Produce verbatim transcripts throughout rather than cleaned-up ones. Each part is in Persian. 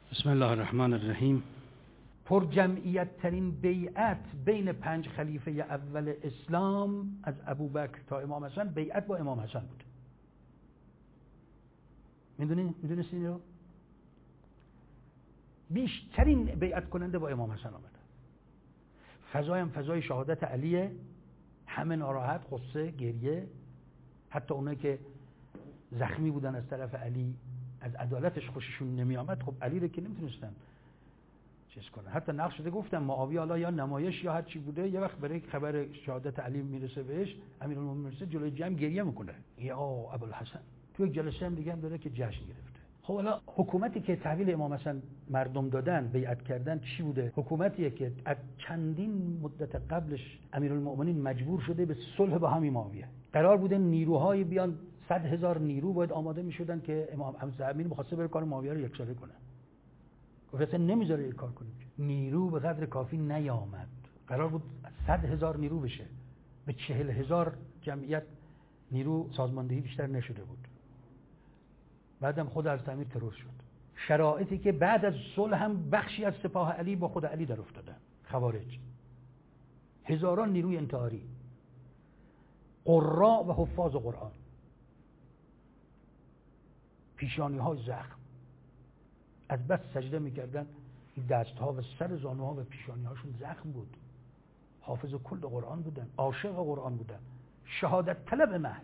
بسم الله الرحمن الرحیم. پر جمعیت ترین بیعت بین پنج خلیفه اول اسلام از ابوبکر تا امام حسن بیعت با امام حسن بود. میدونی میدونستی اینو؟ بیشترین بیعت کننده با امام حسن آمده. فضای هم فضای شهادت علیه، همه ناراحت، غصه، گریه، حتی اونایی که زخمی بودن از طرف علی از عدالتش خوششون نمی آمد. خب علی رو که نمیتونستن چیز کنن. حتی نقش شده گفتم معاویه حالا یا نمایش یا هر چی بوده، یه وقت برای خبر شهادت علی میرسه بهش، امیرالمومنین میرسه جلوی جمع گریه میکنه، یا ابوالحسن. تو یک جلسه هم دیگه هم داره که جشن گرفته. خب حالا حکومتی که تحویل امام حسن مردم دادن، بیعت کردن، چی بوده؟ حکومتیه که از چندین مدت قبلش امیرالمومنین مجبور شده به صلح با همین معاویه. قرار بوده نیروهای بیان، صد هزار نیرو باید آماده میشدن که امام امیر می‌خواسته بره کار معاویه رو یکسره کنه. گفت اصلا نمیذاره این کار کنیم. نیرو به قدر کافی نیامد. قرار بود صد هزار نیرو بشه، به چهل هزار جمعیت نیرو سازماندهی بیشتر نشده بود. بعدم خود از امیر ترور شد. شرایطی که بعد از صلح هم بخشی از سپاه علی با خود علی در افتادن، خوارج. هزاران نیروی انتحاری، قراء و حفاظ قرآن، پیشانی های زخم، از بس سجده میکردن، این دست ها و سر زانوها و پیشانی هاشون زخم بود. حافظ کل قرآن بودن، عاشق قرآن بودن، شهادت طلب محض.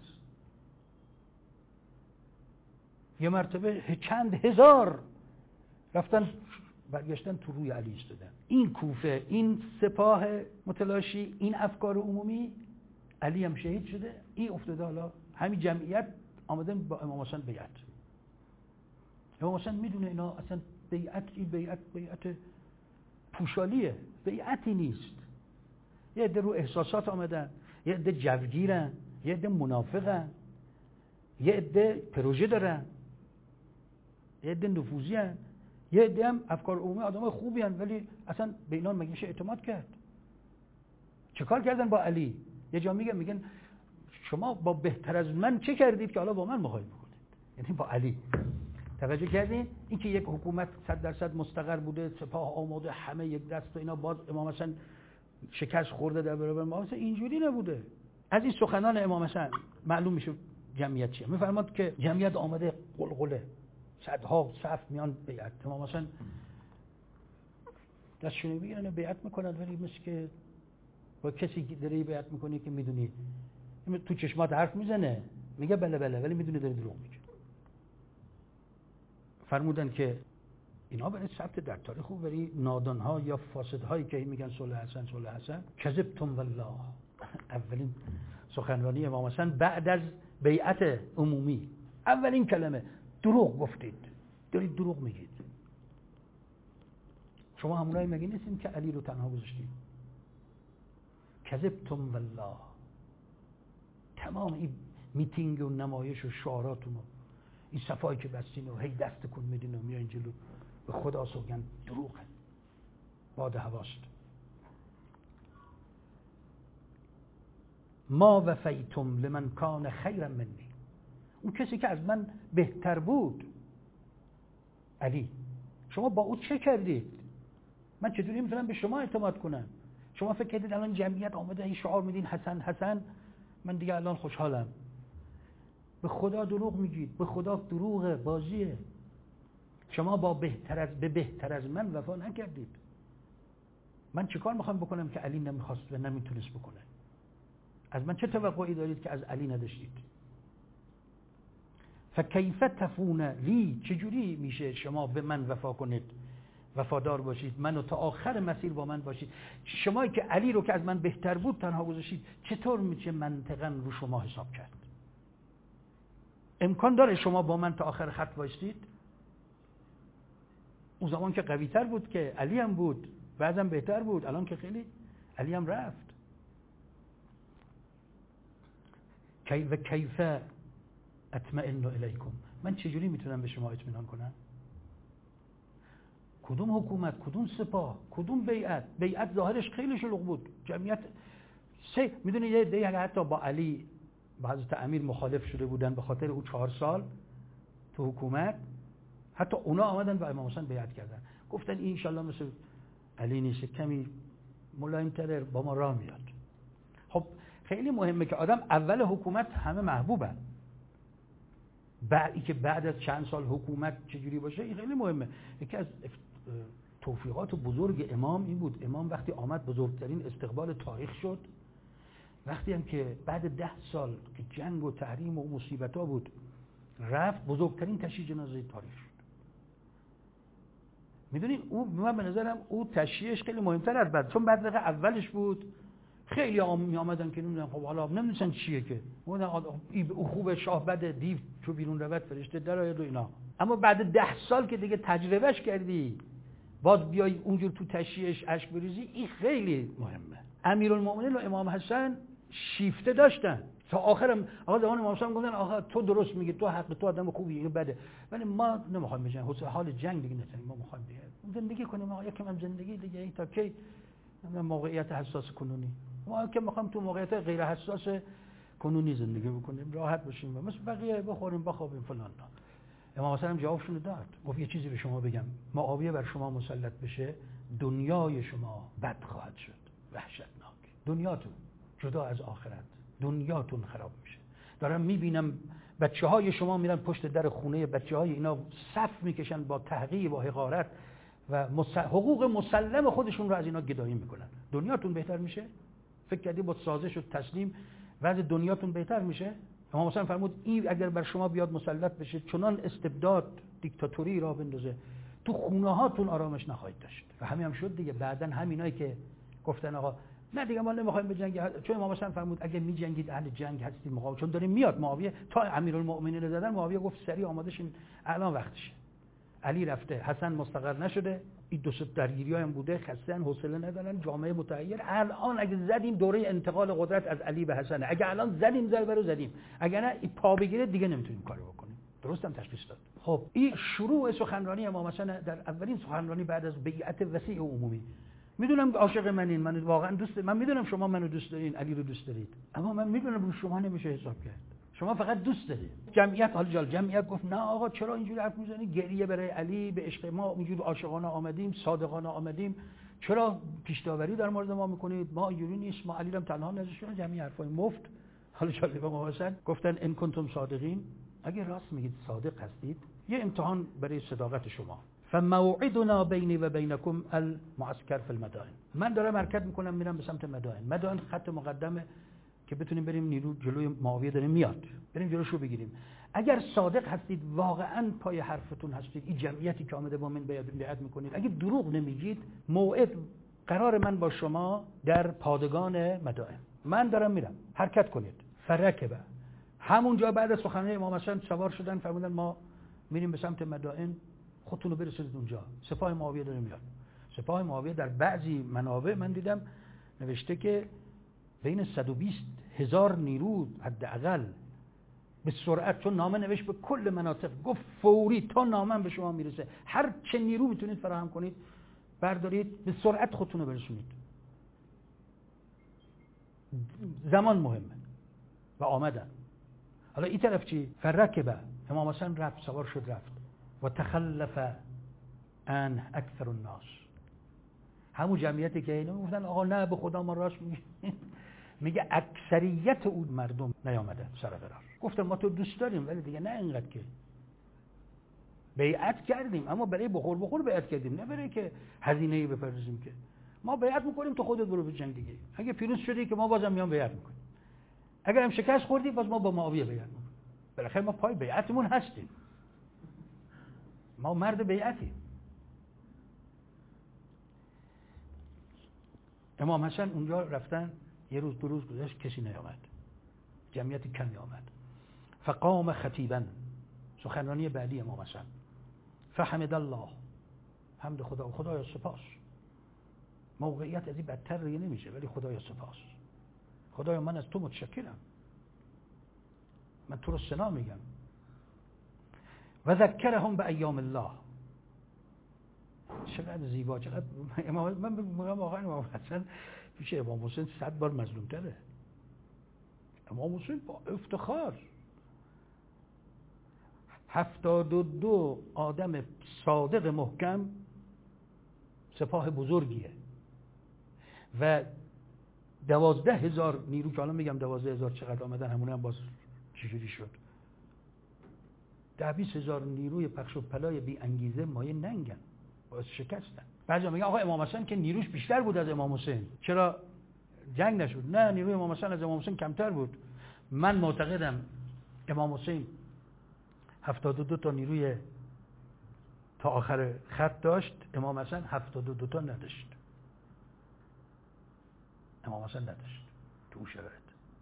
یه مرتبه چند هزار رفتن برگشتن تو روی علی ایستادن. این کوفه، این سپاه متلاشی، این افکار عمومی، علی هم شهید شده، این افتاده. حالا همین جمعیت آمدن با امام حسن بیعت. امام حسن میدونه اینا اصلا بیعت، این بیعت بیعت پوشالیه، بیعتی نیست. یه عده رو احساسات آمدن، یه عده جوگیرن، یه عده منافقن، یه عده پروژه دارن، یه عده نفوذی هن، یه عده هم افکار عمومی آدمای خوبی هن، ولی اصلا به اینا مگه میشه اعتماد کرد؟ چه کار کردن با علی؟ یه جا میگن میگن شما با بهتر از من چه کردید که حالا با من مخالفت میکنید؟ یعنی با علی. توجه کردین؟ این که یک حکومت صد درصد مستقر بوده، سپاه آماده، همه یک دست و اینا، باز امام حسن شکست خورده در برابر امام حسن، اینجوری نبوده. از این سخنان امام حسن معلوم میشه جمعیت چیه. میفرماد که جمعیت آمده قلقله، صدها صف میان بیعت. امام حسن دستشون میگیرن بیعت میکنن، ولی مثل که با کسی که داری بیعت میکنی که میدونی تو چشمات حرف میزنه، میگه بله بله، ولی میدونی داری دروغ میگه. فرمودن که اینا برای ثبت در تاریخ خوب، ولی نادانها یا فاسدهایی که میگن صلح حسن صلح حسن، کذبتم والله. اولین سخنرانی امام حسن بعد از بیعت عمومی، اولین کلمه، دروغ گفتید، دارید دروغ میگید. شما همونایی مگه نیستین که علی رو تنها گذاشتید؟ کذبتم والله. تمام این میتینگ و نمایش و شعاراتون و این صفایی که بستین و هی دست کن میدین و میایین جلو، به خدا سوگند دروغه، باد هواست. ما وفیتم لمن کان خیرا منی. اون کسی که از من بهتر بود، علی، شما با او چه کردید؟ من چطوری میتونم به شما اعتماد کنم؟ شما فکر کردید الان جمعیت آمده این شعار میدین حسن حسن، من دیگه الان خوشحالم. به خدا دروغ میگید، به خدا دروغه، بازیه. شما با بهتر از به بهتر از من وفا نکردید. من چیکار میخوام بکنم که علی نمیخواست و نمیتونست بکنه؟ از من چه توقعی دارید که از علی نداشتید؟ فکیف تفون لی، چجوری میشه شما به من وفا کنید، وفادار باشید، منو تا آخر مسیر با من باشید؟ شما که علی رو که از من بهتر بود تنها گذاشتید، چطور میشه منطقاً رو شما حساب کرد؟ امکان داره شما با من تا آخر خط وایستید؟ اون زمان که قوی تر بود که علی هم بود، بعضم بهتر بود، الان که خیلی علی هم رفت. کیف کیف اطمئن الیکم، من چجوری میتونم به شما اطمینان کنم؟ کدوم حکومت، کدوم سپاه، کدوم بیعت؟ بیعت ظاهرش خیلی شلوغ بود، جمعیت سه میدونی یه دیگه حتی با علی با حضرت امیر مخالف شده بودن به خاطر او چهار سال تو حکومت. حتی اونا آمدن با امام حسین بیعت کردن، گفتن این انشالله مثل علی نیست، کمی ملایم‌تره، با ما راه میاد. خب خیلی مهمه که آدم اول حکومت همه محبوبن، بعدی که بعد از چند سال حکومت چجوری باشه این خیلی مهمه. یکی از توفیقات بزرگ امام این بود، امام وقتی آمد بزرگترین استقبال تاریخ شد. وقتی هم که بعد ده سال که جنگ و تحریم و مصیبت ها بود رفت، بزرگترین تشییع جنازه تاریخ شد. میدونین او من به نظرم او تشییعش خیلی مهمتر از بعد، چون بعد دقیقه اولش بود خیلی عام می آمدن که نمیدونن خب حالا نمیدونن چیه که او خوب شاه بده، دیو چو بیرون رود فرشته در آید و اینا. اما بعد ده سال که دیگه تجربهش کردی باز بیای اونجور تو تشییعش اشک بریزی، این خیلی مهمه. امیرالمومنین و امام حسن شیفته داشتن تا آخرم. آقا زمان امام حسن گفتن آقا تو درست میگی، تو حق، تو آدم خوبی، اینو بده، ولی ما نمیخوایم بجنگیم، حال جنگ دیگه نکنیم، ما میخوایم دیگه زندگی کنیم. آقا یکم هم زندگی دیگه ای تا کی موقعیت حساس کنونی، ما که میخوایم تو موقعیت غیر حساس کنونی زندگی بکنیم، راحت باشیم، مثل بقیه بخوریم بخوابیم فلان. امام حسن هم جوابشون داد، گفت یه چیزی به شما بگم، معاویه بر شما مسلط بشه دنیای شما بد خواهد شد، وحشتناک. دنیاتون جدا از آخرت، دنیاتون خراب میشه. دارم میبینم بچه های شما میرن پشت در خونه بچه های اینا صف میکشن با تحقیر و حقارت و مس... حقوق مسلم خودشون رو از اینا گدایی میکنن. دنیاتون بهتر میشه؟ فکر کردی با سازش و تسلیم وضع دنیاتون بهتر میشه؟ امام حسین فرمود این اگر بر شما بیاد مسلط بشه چنان استبداد دیکتاتوری را بندازه تو خونه هاتون آرامش نخواهید داشت. و همین هم شد دیگه. بعدن همینایی که گفتن آقا نه دیگه ما نمیخوایم بجنگیم، چون امام حسین فرمود اگه میجنگید اهل جنگ هستید مقاومت، چون داریم میاد معاویه تا امیرالمومنین رو زدن، معاویه گفت سریع آماده شین الان وقتشه. علی رفته، حسن مستقر نشده، این دو سه درگیری‌ها هم بوده، خسته‌ان، حوصله ندارن، جامعه متحیر. الان اگه زدیم دوره انتقال قدرت از علی به حسن، اگه الان زدیم ضربه رو زدیم، اگه نه این پا بگیره دیگه نمیتونیم کارو بکنیم. درست هم تشخیص داد. خب این شروع سخنرانی امام حسن در اولین سخنرانی بعد از بیعت وسیع عمومی. میدونم عاشق منین، من واقعا دوست، من میدونم شما منو دوست دارین، علی رو دوست دارید، اما من میدونم رو شما نمیشه حساب کرد. شما فقط دوست دارید. جمعیت حال جال جمعیت گفت نه آقا چرا اینجوری حرف میزنی؟ گریه برای علی، به عشق ما اینجوری عاشقانه آمدیم، صادقانه آمدیم، چرا پیش‌داوری در مورد ما میکنید؟ ما اینجوری نیست، ما علی رو تنها نذاشتیم. جمعی حرفای مفت. حال جال به ما حسن گفتن ان کنتم صادقین، اگه راست میگید صادق هستید یه امتحان برای صداقت شما. فموعدنا بینی و بینکم المعسكر فی المدائن. من دارم حرکت میکنم میرم به سمت مدائن. مدائن خط مقدمه که بتونیم بریم، نیرو جلوی معاویه داره میاد، بریم جلوشو بگیریم. اگر صادق هستید واقعا پای حرفتون هستید، این جمعیتی که آمده با من بیعت میکنید، اگه دروغ نمیگید، موعد قرار من با شما در پادگان مدائن، من دارم میرم، حرکت کنید. فرکبه، همونجا بعد از سخنرانی امام حسن سوار شدن، فرمودن ما میریم به سمت مدائن، خودتون رو برسونید اونجا. سپاه معاویه داره میاد. سپاه معاویه در بعضی منابع من دیدم نوشته که بین صد و بیست هزار نیرو حداقل به سرعت، چون نامه نوشت به کل مناطق، گفت فوری تا نامه به شما میرسه هر چه نیرو میتونید فراهم کنید بردارید، به سرعت خودتون رو برسونید. زمان مهمه. و آمدن. حالا این طرف چی؟ فرکبه، امام حسن رفت، سوار شد رفت. و تخلف ان اکثر الناس، همون جمعیتی که اینا گفتن آقا نه به خدا ما راست میگه میگه اکثریت اون مردم نیامدن سر قرار. گفتم ما تو دوست داریم ولی دیگه نه اینقدر که بیعت کردیم، اما برای بخور بخور بیعت کردیم، نه برای که هزینه‌ای بپردازیم. که ما بیعت میکنیم تو خودت برو به جنگ دیگه، اگه پیروز شدی که ما بازم میام بیعت میکنیم، اگر هم شکست خوردی باز ما با معاویه بیعت میکنیم. بالاخره ما پای بیعتمون هستیم، ما مرد بیعتیم. امام حسن اونجا رفتن، یه روز دو روز گذشت کسی نیامد، جمعیت کمی آمد. فقام خطیبا، سخنرانی بعدی امام حسن، فحمد الله، حمد خدا، خدایا سپاس، موقعیت از این بدتر دیگه نمیشه، ولی خدایا سپاس، خدایا من از تو متشکرم، من تو رو ثنا میگم. و ذکرهم به ایام الله، چقدر زیبا، چقدر امام من میگم واقعا امام حسن پیش امام حسین صد بار مظلوم تره. امام حسین با افتخار هفتاد و دو آدم صادق محکم سپاه بزرگیه و دوازده هزار نیرو که الان میگم دوازده هزار چقدر آمدن همونه هم باز چجوری شد. ده بیست هزار نیروی پخش و پلای بی انگیزه مایه ننگن، باعث شکستن. بعضی میگن آقا امام حسن که نیروش بیشتر بود از امام حسین، چرا جنگ نشد؟ نه، نیروی امام حسن از امام حسین کمتر بود. من معتقدم امام حسین هفتاد و دو تا نیروی تا آخر خط داشت، امام حسن هفتاد و دو تا نداشت. امام حسن نداشت تو اون شرایط.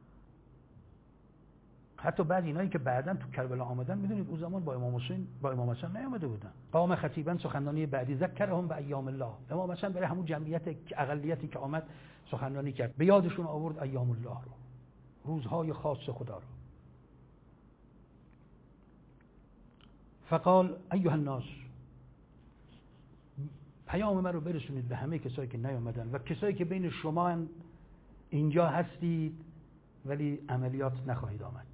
حتی بعد اینایی که بعداً تو کربلا آمدن، میدونید اون زمان با امام حسین با امام حسن نیامده بودن. قام خطیبا سخنرانی بعدی ذکرهم به ایام الله. امام حسن برای همون جمعیت اقلیتی که آمد سخنرانی کرد، به یادشون آورد ایام الله رو، روزهای خاص خدا رو. فقال ایها الناس، پیام من رو برسونید به همه کسایی که نیامدن و کسایی که بین شما اینجا هستید ولی عملیات نخواهید آمد.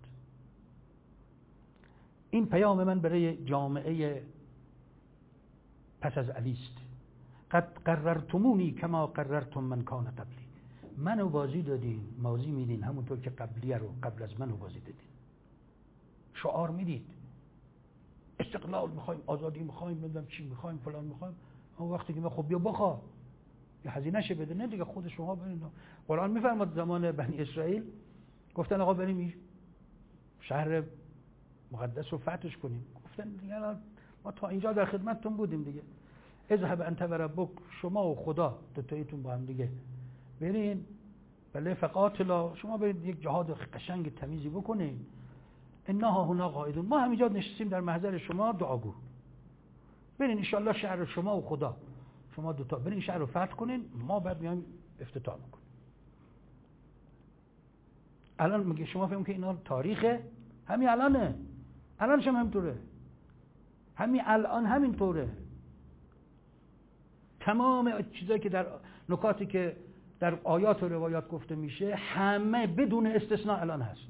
این پیام من برای جامعه پس از علی است. قد قررتمونی کما قررتم من کان قبلی. منو بازی دادین، مازی میدین همونطور که قبلیه رو قبل از منو بازی دادین. شعار میدید، استقلال میخوایم، آزادی میخوایم، نمیدونم چی میخوایم، فلان میخوایم. اون وقتی که خب بیا بخوا یه هزینه‌ش بده، نه دیگه خود شما برین. قرآن میفرماد زمان بنی اسرائیل گفتن آقا بریم شهر مقدس رو فتحش کنیم. گفتن دیگه ما تا اینجا در خدمتتون بودیم دیگه، اذهب انت و ربک، شما و خدا دو تاییتون با هم دیگه برین، بله فقاتلا، شما برید یک جهاد قشنگ تمیزی بکنین، انها هنا قاعدون، ما همینجا نشستیم در محضر شما دعاگو، برین ان شاء الله شهر شما و خدا، شما دو تا برین شهر رو فتح کنین، ما بعد میایم افتتاح میکنیم. الان میگه شما فهمید که اینا تاریخه، همین الانه، الانش هم همینطوره، همین الان همینطوره. تمام چیزایی که در نکاتی که در آیات و روایات گفته میشه همه بدون استثناء الان هست.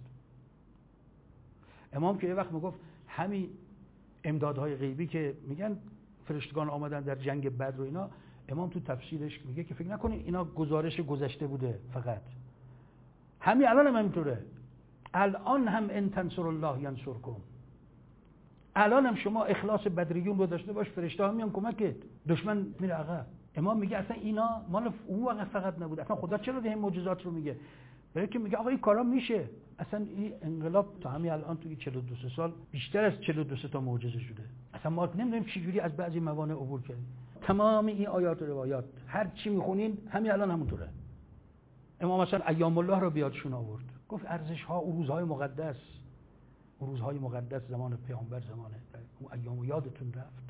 امام که یه وقت میگفت همین امدادهای غیبی که میگن فرشتگان آمدن در جنگ بدر و اینا، امام تو تفسیرش میگه که فکر نکنید اینا گزارش گذشته بوده فقط، همین الان هم همینطوره. الان هم ان تنصر الله ینصرکم، الان هم شما اخلاص بدریون رو داشته باش، فرشته ها میان کمکت، دشمن میره عقب. امام میگه اصلا اینا مال اون وقت فقط نبود، اصلا خدا چرا این معجزات رو میگه؟ برای که میگه آقا این کارا میشه. اصلا این انقلاب تا همین الان توی چهل و دو سال بیشتر از چهل و دو تا معجزه شده. اصلا ما نمیدونیم چه جوری از بعضی موانع عبور کردیم. تمام این آیات و روایات هر چی میخونین همین الان همونطوره. امام مثلا ایام الله رو بیادشون آورد، گفت ارزش ها و روزهای مقدس، روزهای مقدس زمان پیامبر، زمان اون ایام یادتون رفت.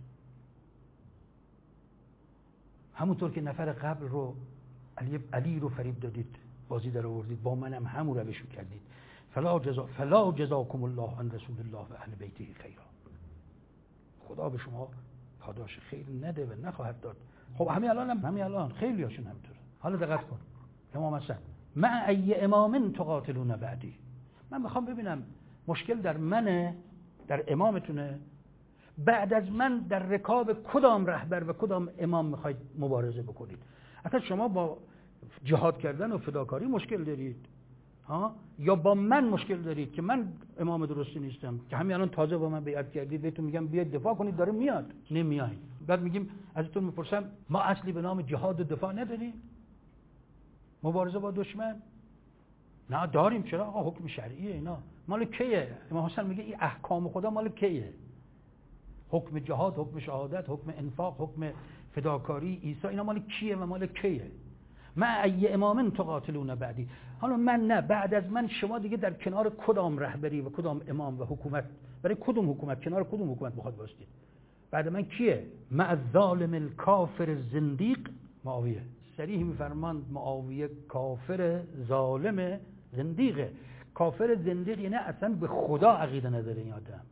همونطور که نفر قبل رو علی علی رو فریب دادید، بازی در آوردید، با منم همون روشو کردید. فلا جزا فلا جزاکم الله عن رسول الله و اهل بیته خیرا. خدا به شما پاداش خیر نده و نخواهد داد. خب همین الان هم همین الان خیلی هاشون همینطوره. حالا دقت کن. امام حسن مع ای امام تقاتلون بعدی. من میخوام ببینم مشکل در منه، در امامتونه، بعد از من در رکاب کدام رهبر و کدام امام میخواید مبارزه بکنید؟ اصلا شما با جهاد کردن و فداکاری مشکل دارید ها، یا با من مشکل دارید که من امام درستی نیستم، که همین الان تازه با من بیعت کردید، بهتون میگم بیاید دفاع کنید، داره میاد، نمیایید. بعد میگیم ازتون میپرسم ما اصلی به نام جهاد و دفاع نداریم؟ مبارزه با دشمن نه داریم. چرا؟ آقا حکم شرعیه، اینا مال کیه؟ امام حسن میگه این احکام خدا مال کیه؟ حکم جهاد، حکم شهادت، حکم انفاق، حکم فداکاری، عیسی، اینا مال کیه و مال کیه؟ مع ای امام تقاتلون بعدی. حالا من نه، بعد از من شما دیگه در کنار کدام رهبری و کدام امام و حکومت، برای کدوم حکومت، کنار کدوم حکومت بخواد باشید؟ بعد من کیه؟ مع الظالم الکافر الزندیق معاویه. صریح میفرماند معاویه کافر ظالم زندیقه. کافر زندیق یعنی اصلا به خدا عقیده نداره این آدم،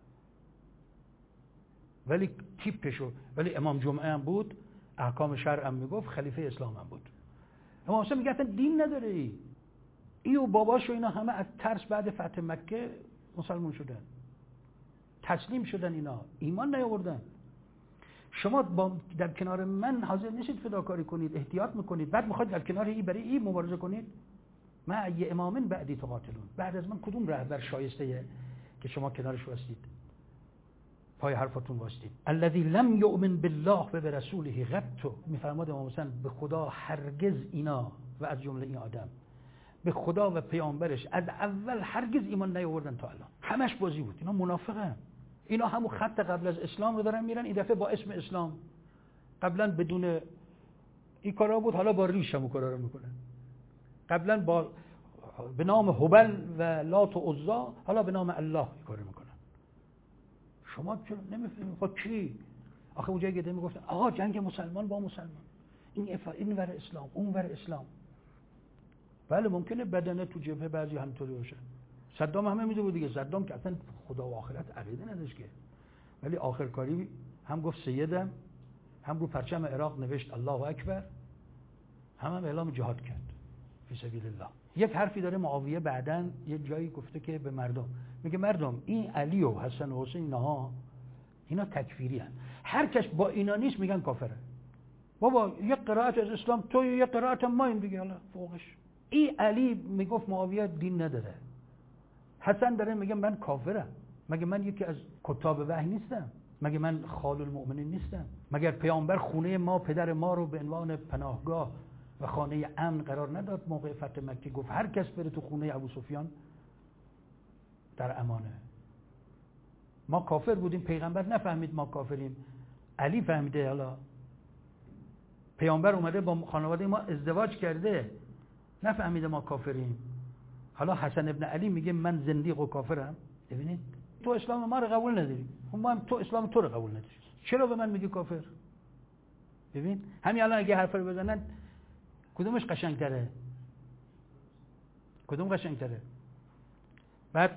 ولی تیپشو، ولی امام جمعه هم بود، احکام شرع هم میگفت، خلیفه اسلام هم بود. امام حسین میگه اصلا دین نداره ای ای و باباش و اینا همه از ترس بعد فتح مکه مسلمان شدن. تسلیم شدن، اینا ایمان نیاوردن. شما با در کنار من حاضر نشید فداکاری کنید، احتیاط میکنید، بعد میخواید در کنار این برای این مبارزه کنید. من ای امامن بعدی تقاتلون، بعد از من کدوم رهبر شایسته که شما کنارش واسید، پای حرفتون واسید؟ الذی لم یؤمن بالله و برسوله قط. میفرماد امام حسین به خدا هرگز اینا و از جمله این آدم به خدا و پیامبرش از اول هرگز ایمان نیاوردن تا الان. همش بازی بود. اینا منافقه. اینا همون خط قبل از اسلام رو دارن میرن، این دفعه با اسم اسلام. قبلا بدون این کارا بود، حالا با ریش هم کارا رو میکنن. قبلا با به نام هبل و لات و عزا، حالا به نام الله این کارو میکنن. شما چرا نمیفهمید؟ خب کی؟ آخه اونجا گده میگفتن آقا جنگ مسلمان با مسلمان، این افا این ور اسلام اون ور اسلام. بله ممکنه بدنه تو جبهه بعضی همینطوری باشه. صدام همه میده بود دیگه. صدام که اصلا خدا و آخرت عقیده نداشت که، ولی آخر کاری هم گفت سیدم، هم رو پرچم عراق نوشت الله اکبر، هم هم اعلام جهاد کرد فی سبیل الله. یک حرفی داره معاویه بعدن یه جایی گفته که به مردم میگه مردم این علی و حسن و حسین اینها اینا تکفیری هن. هر کس با اینا نیست میگن کافره. بابا یک قرائت از اسلام تو یک قرائت ما این دیگه، حالا فوقش. این علی میگفت معاویه دین نداره. حسن داره میگه من کافرم. مگه من یکی از کتاب وحی نیستم؟ مگه من خال المؤمنین نیستم؟ مگر پیامبر خونه ما پدر ما رو به عنوان پناهگاه و خانه امن قرار نداد؟ موقع فتح مکه گفت هر کس بره تو خونه ابو سفیان در امانه. ما کافر بودیم، پیغمبر نفهمید ما کافریم، علی فهمیده. حالا پیامبر اومده با خانواده ما ازدواج کرده، نفهمیده ما کافریم. حالا حسن ابن علی میگه من زندیق و کافرم. ببینید تو اسلام ما رو قبول نداری، ما هم تو اسلام تو رو قبول نداری، چرا به من میگی کافر؟ ببین همین الان اگه حرف رو بزنن کدومش قشنگتره؟ کدوم قشنگتره؟ بعد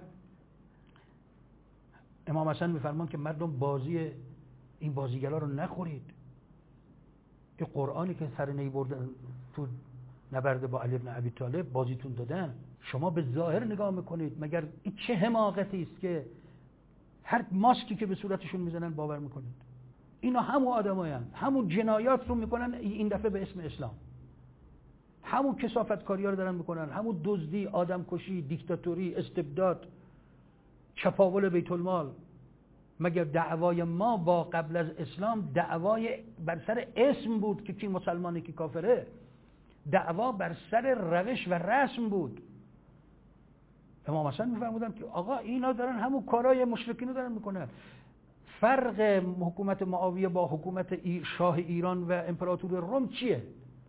امام حسن میفرمان که مردم بازی این بازیگرا رو نخورید. این قرآنی که سر نی بردن تو نبرد با علی بن ابی طالب بازیتون دادن، شما به ظاهر نگاه میکنید، مگر این چه حماقتی است که هر ماسکی که به صورتشون میزنن باور میکنید؟ اینا همون آدمایان، همون جنایات رو میکنن این دفعه به اسم اسلام، همون کثافتکاری‌ها رو دارن میکنن، همون دزدی، آدمکشی، دیکتاتوری، استبداد، چپاول بیت المال. مگر دعوای ما با قبل از اسلام دعوای بر سر اسم بود که کی مسلمانه کی کافره؟ دعوا بر سر روش و رسم بود. امام حسن میفرمودن که آقا اینا دارن همون کارهای مشرکین رو دارن میکنن. فرق حکومت معاویه با حکومت شاه ایران و امپراتور روم چیه؟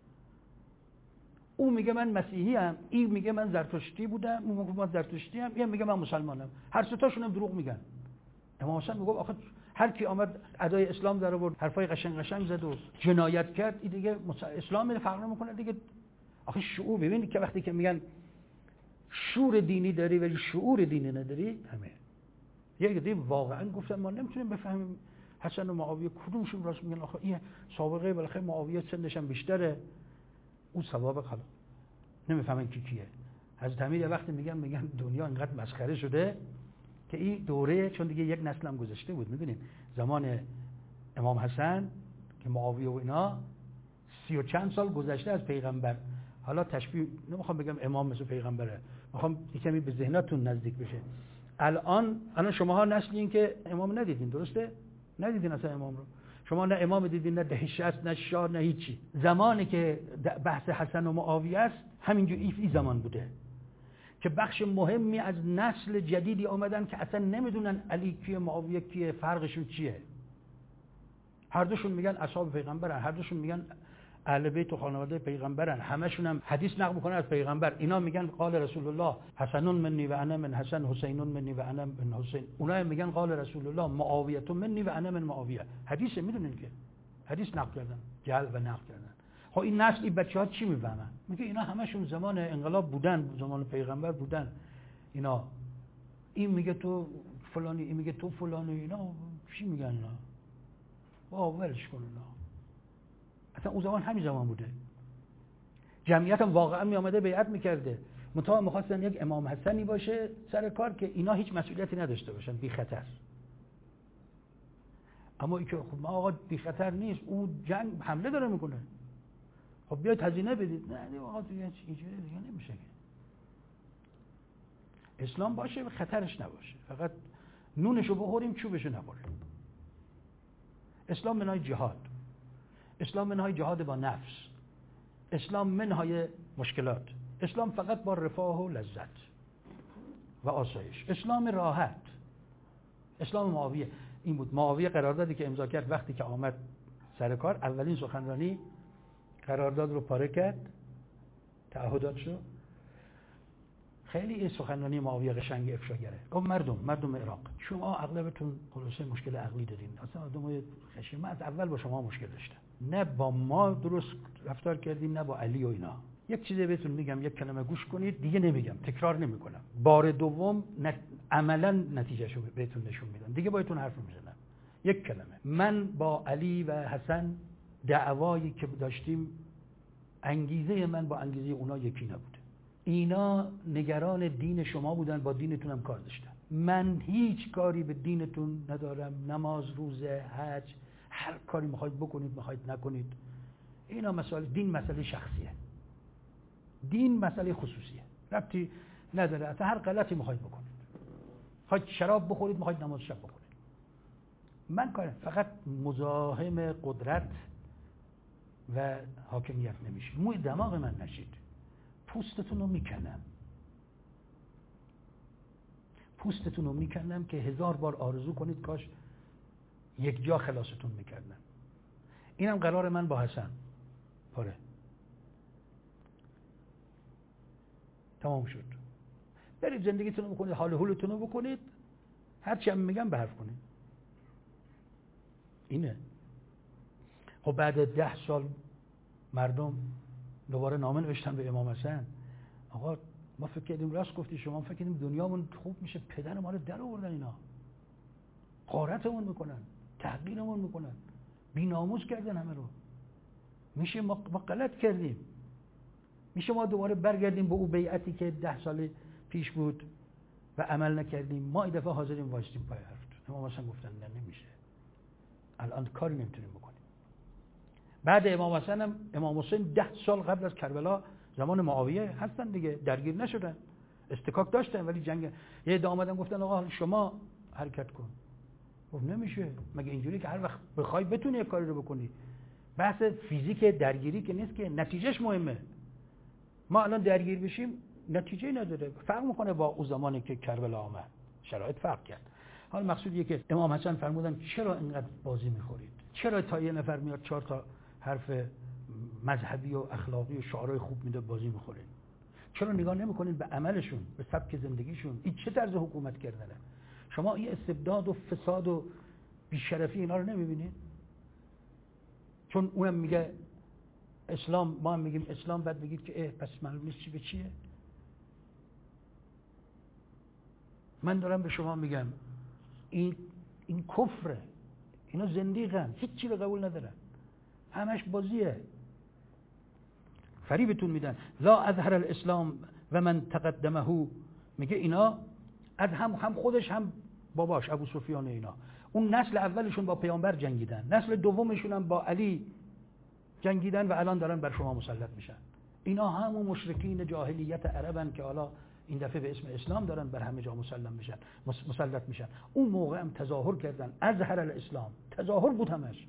او میگه من مسیحی ام، این میگه من زرتشتی بودم، اون حکومت زرتشتی ام، این میگه من مسلمانم. هر سه تاشون هم دروغ میگن. امام حسن میگه آخه هر کی آمد ادای اسلام در آورد، حرفای قشنگ قشنگ زد و جنایت کرد، این دیگه اسلام میره فرق نمیکنه دیگه. آخه شعور، ببینید که وقتی که میگن شعور دینی داری ولی شعور دینی نداری، همه یه دیگه واقعا گفتن ما نمیتونیم بفهمیم حسن و معاویه کدومشون راست میگن. آخه این سابقه بالاخره معاویه سنش هم بیشتره، اون سوابق حالا نمیفهمن کی کیه. حضرت امیر یه وقتی میگن میگن دنیا اینقدر مسخره شده که این دوره، چون دیگه یک نسل هم گذشته بود، میدونین زمان امام حسن که معاویه و اینا سی و چند سال گذشته از پیغمبر. حالا تشبیه نمیخوام بگم امام مثل پیغمبره، میخوام یکمی به ذهنتون نزدیک بشه. الان الان شماها نسلین که امام ندیدین، درسته؟ ندیدین اصلا امام رو. شما نه امام دیدین، نه دهشت، نه شاه، نه هیچی. زمانی که بحث حسن و معاویه است همینجور این زمان بوده که بخش مهمی از نسل جدیدی آمدن که اصلا نمیدونن علی کیه، معاویه کیه، فرقشون چیه. هر دوشون میگن اصحاب پیغمبرن، هر دوشون میگن اهل بیت و خانواده پیغمبرن، همشون هم حدیث نقل میکنن از پیغمبر. اینا میگن قال رسول الله حسن منی و انا من حسن، حسین منی و انا من حسین. اونها میگن قال رسول الله معاویه منی و انا من معاویه. حدیث میدونین که حدیث نقل کردن، جعل و نقل کردن. خب این نسل این بچه‌ها چی میفهمن؟ میگه اینا همشون زمان انقلاب بودن، زمان پیغمبر بودن. اینا این میگه تو فلانی، این میگه تو فلانی، اینا چی میگن اینا؟ وا ولش کن اینا. اصلا اون زمان همین زمان بوده. جمعیت هم واقعا می آمده بیعت میکرده. منتها میخواستن یک امام حسنی باشه سر کار که اینا هیچ مسئولیتی نداشته باشن، بی خطر. اما این که خب آقا بی خطر نیست، اون جنگ حمله داره میکنه، خب بیاید هزینه بدید. نه آقا دیگه اینجوری دیگه نمیشه که. اسلام باشه خطرش نباشه، فقط نونشو بخوریم چوبشو نخوریم. اسلام منهای جهاد، اسلام منهای جهاد با نفس، اسلام منهای مشکلات، اسلام فقط با رفاه و لذت و آسایش، اسلام راحت. اسلام معاویه این بود. معاویه قراردادی که امضا کرد وقتی که آمد سر کار، اولین سخنرانی قرارداد رو پاره کرد، تعهداتشو. خیلی این سخنرانی معاویه قشنگ افشاگره. گفت مردم مردم عراق، شما اغلبتون خلاصه مشکل عقلی دارین، اصلا آدمای خشن، من از اول با شما مشکل داشتم، نه با ما درست رفتار کردیم نه با علی و اینا. یک چیزی بهتون میگم، یک کلمه گوش کنید، دیگه نمیگم، تکرار نمیکنم. بار دوم نت... عملا نتیجهشو بهتون نشون میدم، دیگه باهاتون حرف نمیزنم. یک کلمه، من با علی و حسن دعوایی که داشتیم، انگیزه من با انگیزه اونا یکی نبوده. اینا نگران دین شما بودن، با دینتون هم کار داشتن. من هیچ کاری به دینتون ندارم، نماز، روزه، حج، هر کاری میخواید بکنید، میخواید نکنید. اینا مسائل دین، مسئله شخصیه. دین مسئله خصوصیه، ربطی نداره. اصلا هر غلطی میخواید بکنید، میخواید شراب بخورید، میخواید نماز شب بخورید، من کارم. فقط مزاحم قدرت و حاکمیت نمیشید. موی دماغ من نشید، پوستتون رو میکنم، پوستتون رو میکنم که هزار بار آرزو کنید کاش یک جا خلاصتون میکردم. اینم قرار من با حسن پاره تمام شد. برید زندگیتون رو بکنید، حال و حولتون رو بکنید، هرچی هم میگم به حرف کنید. اینه. خب بعد ده سال مردم دوباره نامه نوشتن به امام حسن، آقا ما فکر کردیم راست گفتی شما، فکر کردیم دنیامون خوب میشه، پدر ما رو در آوردن اینا، غارتمون میکنن، تحقیرمون میکنن، بی‌ناموس کردن همه رو. میشه ما غلط کردیم، میشه ما دوباره برگردیم به اون بیعتی که ده سال پیش بود و عمل نکردیم. ما این دفعه حاضریم وایسیم پای حرف. امام حسن گفتن نه نمیشه، الان کاری نمیتونیم بکنیم. بعد امام حسن هم امام حسین ده سال قبل از کربلا زمان معاویه هستن دیگه، درگیر نشدن، استکاک داشتن، ولی جنگ یه عده آمدن گفتن آقا شما حرکت کن. گفت نمیشه، مگه اینجوری که هر وقت بخوای بتونی یک کاری رو بکنی. بحث فیزیک درگیری که نیست که، نتیجهش مهمه. ما الان درگیر بشیم نتیجه نداره، فرق میکنه با اون زمانی که کربلا آمد، شرایط فرق کرد. حالا مقصودیه که امام حسن فرمودن چرا اینقدر بازی میخورید؟ چرا تا یه نفر میاد چهار تا حرف مذهبی و اخلاقی و شعارهای خوب میده بازی میخورید؟ چرا نگاه نمیکنید به عملشون، به سبک زندگیشون؟ این چه طرز حکومت کردنه؟ شما این استبداد و فساد و بیشرفی اینا رو نمیبینید؟ چون اونم میگه اسلام، ما هم میگیم اسلام، بعد بگید که اه پس معلوم نیست چی به چیه. من دارم به شما میگم این این کفره، اینا زندیقن، هیچ چی رو قبول ندارن، همش بازیه، فریبتون میدن. لا اظهر الاسلام و من تقدمه، میگه اینا از هم هم خودش هم باباش ابو سفیان، اینا اون نسل اولشون با پیامبر جنگیدن، نسل دومشون هم با علی جنگیدن و الان دارن بر شما مسلط میشن. اینا همون مشرکین جاهلیت عربن که حالا این دفعه به اسم اسلام دارن بر همه جا مسلط میشن مسلط میشن. اون موقع هم تظاهر کردن، اظهر الاسلام، تظاهر بود همش.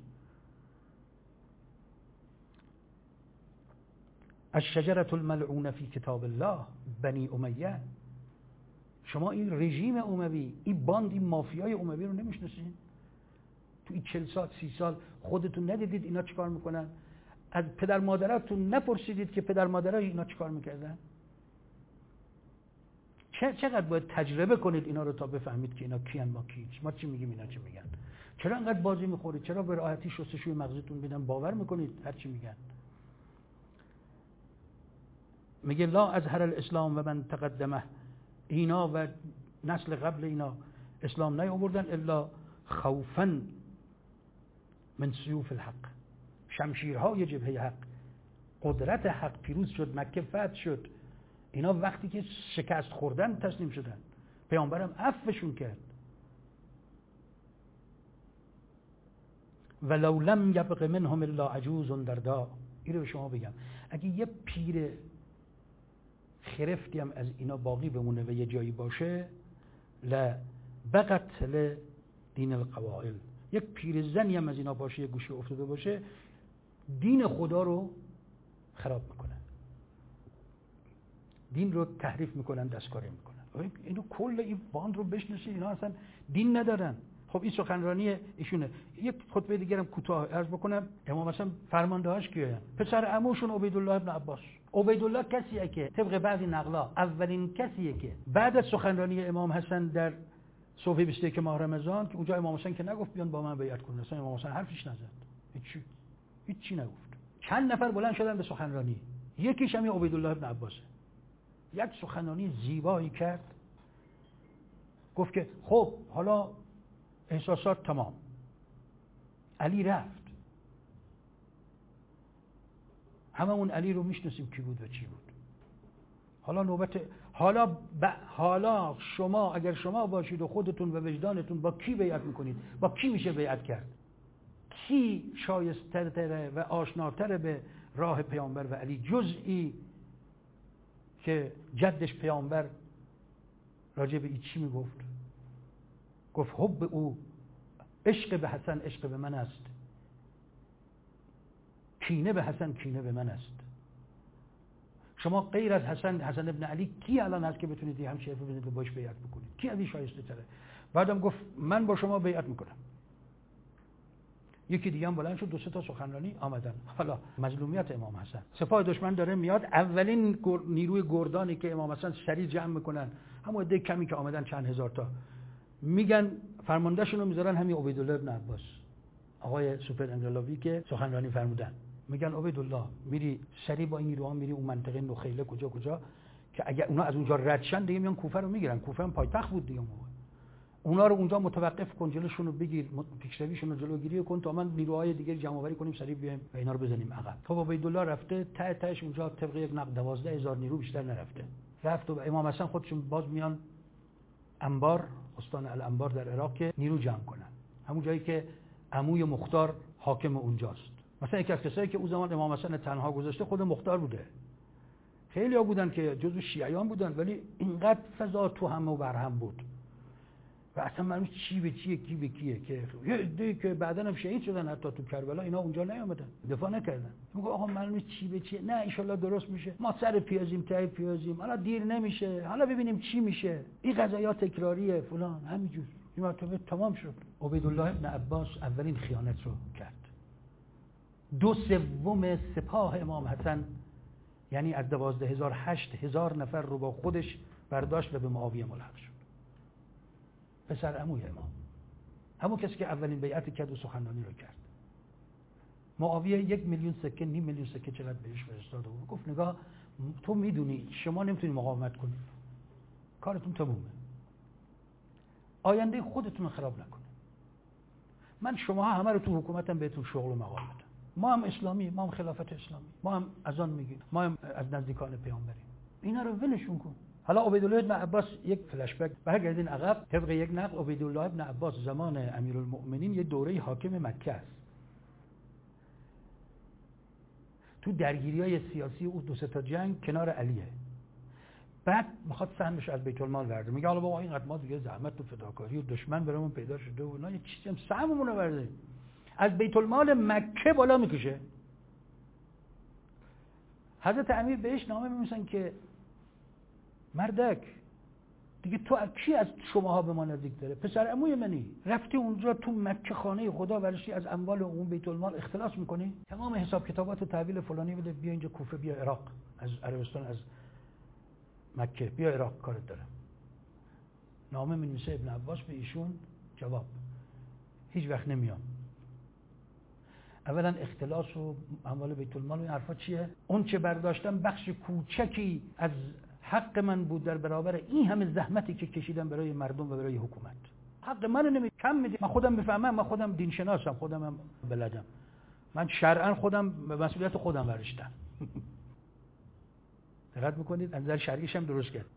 الشجرة الملعونه فی کتاب الله، بنی امیه. شما این رژیم اموی، این باند، این مافیای اموی رو نمیشناسین؟ تو این چهل سال سی سال خودتون ندیدید اینا چیکار میکنن؟ از پدر مادراتون نپرسیدید که پدر مادرای اینا چیکار میکردن؟ چقدر باید تجربه کنید اینا رو تا بفهمید که اینا کیان، ما کی، ما چی میگیم اینا چی میگن؟ چرا انقدر بازی میخورید؟ چرا به راحتی شستشوی مغزتون میدن باور میکنید هر چی میگن؟ میگه لا اظهر الاسلام و من تقدمه، اینا و نسل قبل اینا اسلام نیاوردن الا خوفا من سیوف الحق، شمشیرهای جبهه حق. قدرت حق پیروز شد، مکه فتح شد، اینا وقتی که شکست خوردن تسلیم شدن، پیامبرم عفوشون کرد. ولو لم یبق منهم الا عجوز دردا. اینو به شما بگم اگه یه پیر خرفتی هم از اینا باقی بمونه و یه جایی باشه، لبقت دین القوائل، یک پیر زنی هم از اینا باشه یه گوشه افتاده باشه، دین خدا رو خراب میکنه، دین رو تحریف میکنن، دستکاری میکنن. اینو کل این باند رو بشناسید، اینا اصلا دین ندارن. خب این سخنرانی ایشونه. یک خطبه دیگه هم کوتاه عرض بکنم. امام مثلا فرماندهاش کیه؟ پسر عموشون عبیدالله ابن عباس. عبیدالله کسیه که طبق بعضی نقلا اولین کسیه که بعد از سخنرانی امام حسن در صبح بیست و یک ماه رمضان، که اونجا امام حسن که نگفت بیان با من بیعت کنن، اصلا امام حسن حرفش نزد، هیچ هیچی نگفت. چند نفر بلند شدن به سخنرانی، یکیش هم عبیدالله ابن عباسه. یک سخنرانی زیبایی کرد، گفت که خب حالا احساسات تمام، علی رفت، هممون علی رو میشناسیم کی بود و چی بود. حالا نوبت حالا ب... حالا شما اگر شما باشید و خودتون و وجدانتون، با کی بیعت میکنید؟ با کی میشه بیعت کرد؟ کی شایسته‌تره و آشناتره به راه پیامبر و علی جزئی که جدش پیامبر راجع به این چی میگفت؟ گفت حب او، عشق به حسن عشق به من است، کینه به حسن کینه به من است. شما غیر از حسن حسن ابن علی کی الان هست که بتونید هم شرف بزنید و باش بیعت بکنید؟ کی از این شایسته تره؟ بعدم گفت من با شما بیعت میکنم. یکی دیگه هم بلند شد، دو سه تا سخنرانی آمدن. حالا مظلومیت امام حسن، سپاه دشمن داره میاد، اولین گر... نیروی گردانی که امام حسن سریع جمع میکنن، همون عده کمی که آمدن چند هزار تا، میگن فرماندهشون رو میذارن همین عبیدالله ابن عباس، آقای سوپر انقلابی که سخنرانی فرمودن. میگن عبیدالله میری سریع با این نیروها میری اون منطقه نخیله کجا کجا که اگر اونا از اونجا رد شن دیگه میان کوفه رو میگیرن. کوفه هم پایتخت بود دیگه. اونا رو اونجا متوقف کن، جلوشون رو بگیر، پیشرویشون رو جلوگیری کن تا من نیروهای دیگه جمع آوری کنیم، سریع بیایم و اینا رو بزنیم عقب. خب عبیدالله رفته، ته تهش اونجا طبق یک نقد دوازده هزار نیرو بیشتر نرفته. رفت و امام حسن خودشون باز میان انبار، استان الانبار در عراق که نیرو جمع کنن، همون جایی که عموی مختار حاکم اونجاست. مثلا یکی از کسایی که اون زمان امام حسن تنها گذاشته خود مختار بوده. خیلی‌ها بودن که جزو شیعیان بودن، ولی اینقدر فضا تو هم و برهم بود و اصلا معلوم چی به چیه کی به کیه که یه عده‌ای که بعداً هم شهید شدن حتی تو کربلا، اینا اونجا نیومدن دفاع نکردن. میگه آقا معلوم چی به چیه، نه ان شاءالله درست میشه، ما سر پیازیم ته پیازیم، حالا دیر نمیشه، حالا ببینیم چی میشه، این قضایا تکراریه فلان، همینجور. این مرتبه تمام شد. عبیدالله ابن عباس اولین خیانت رو کرد. دو سوم سپاه امام حسن، یعنی از دوازده هزار هشت هزار نفر رو با خودش برداشت و به معاویه ملحق شد، پسر عموی امام، همون کسی که اولین بیعت کرد و سخنرانی رو کرد. معاویه یک میلیون سکه، نیم میلیون سکه چقدر بهش فرستاد و گفت نگاه تو میدونی شما نمیتونی مقاومت کنی، کارتون تمومه، آینده خودتون رو خراب نکنه، من شما همه رو تو حکومتم بهتون شغل و مقام بدم، ما هم اسلامی، ما هم خلافت اسلامی، ما هم اذان میگیم، ما هم از نزدیکان پیامبریم، اینا رو ولشون کن. حالا عبیدالله ابن عباس، یک فلش بک برگردین عقب، طبق یک نقل عبیدالله ابن عباس زمان امیرالمؤمنین یه دوره حاکم مکه است. تو درگیری‌های سیاسی او دو سه تا جنگ کنار علیه، بعد میخواد سهمش از بیت المال ورده، میگه حالا بابا اینقدر ما دیگه زحمت و فداکاری و دشمن برامون پیدا شده و نه، یه چیزی هم سهممون رو ورده، از بیت المال مکه بالا میکشه. حضرت امیر بهش نامه می‌نویسن که مردک دیگه تو کی از شماها به ما نزدیک داره؟ پسر عموی منی، رفتی اونجا تو مکه خانه خدا ورشی از اموال اون بیت المال اختلاس میکنی؟ تمام حساب کتابات و تحویل فلانی بده، بیا اینجا کوفه، بیا عراق، از عربستان از مکه بیا عراق، کارت دارم. نامه می‌نویسه ابن عباس به ایشون، جواب هیچ وقت نمیام. اولا اختلاس و اموال بیت المال و این حرفا چیه؟ اون چه برداشتم بخش کوچکی از حق من بود در برابر این همه زحمتی که کشیدم برای مردم و برای حکومت. حق منو نمی کم میدی، من خودم میفهمم، من خودم دین شناسم، خودم هم بلدم، من شرعا خودم به مسئولیت خودم ورشتم. دقت میکنید؟ از نظر شرعیش هم درست کرد.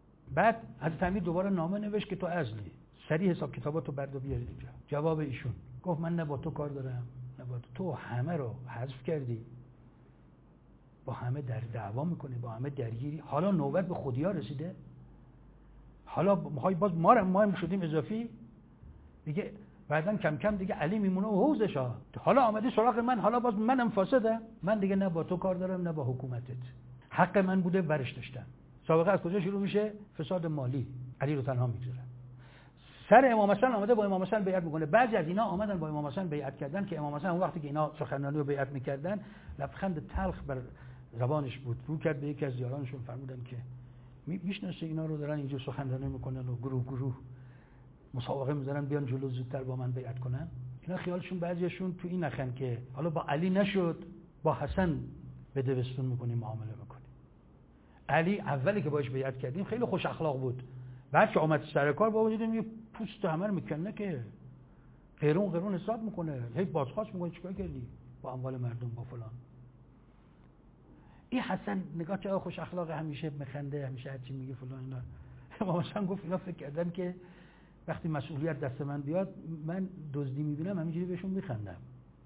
بعد حضرت امیر دوباره نامه نوشت که تو عزلی، سریع حساب کتاباتو بردا بیار اینجا. جواب ایشون گفت من نه با تو کار دارم نه با تو تو همه رو حذف کردی، با همه در دعوا میکنی، با همه درگیری، حالا نوبت به خودیا رسیده، حالا میخوای باز ما رو ما هم شدیم اضافی دیگه، بعدن کم کم دیگه علی میمونه و حوزش ها، حالا آمدی سراغ من، حالا باز منم فاسدم، من دیگه نه با تو کار دارم نه با حکومتت، حق من بوده برش داشتم. سابقه از کجا شروع میشه؟ فساد مالی، علی رو تنها میگذاره. سر امام حسن آمده با امام حسن بیعت میکنه. بعضی از اینا آمدن با امام حسن بیعت کردن که امام حسن اون وقتی که اینا سخنرانی رو بیعت میکردن لبخند تلخ بر زبانش بود، رو کرد به یکی از یارانشون، فرمودن که میشناسه اینا رو دارن اینجا سخنرانی میکنن و گروه گروه مسابقه میذارن بیان جلو زودتر با من بیعت کنن. اینا خیالشون بعضیشون تو این نخن که حالا با علی نشد با حسن به دوستون میکنیم معامله میکنیم. علی اولی که باش بیعت کردیم خیلی خوش اخلاق بود، بعد که اومد سر کار با دیدیم یه پوست همه رو میکنه که قرون قرون حساب میکنه، هی بازخواست میکنه چیکار کردی با اموال مردم با فلان. این حسن نگاه چه خوش اخلاق، همیشه میخنده، همیشه هرچی میگه فلان اینا. امام حسن گفت اینا فکر کردن که وقتی مسئولیت دست من بیاد من دزدی میبینم همینجوری بهشون میخندم.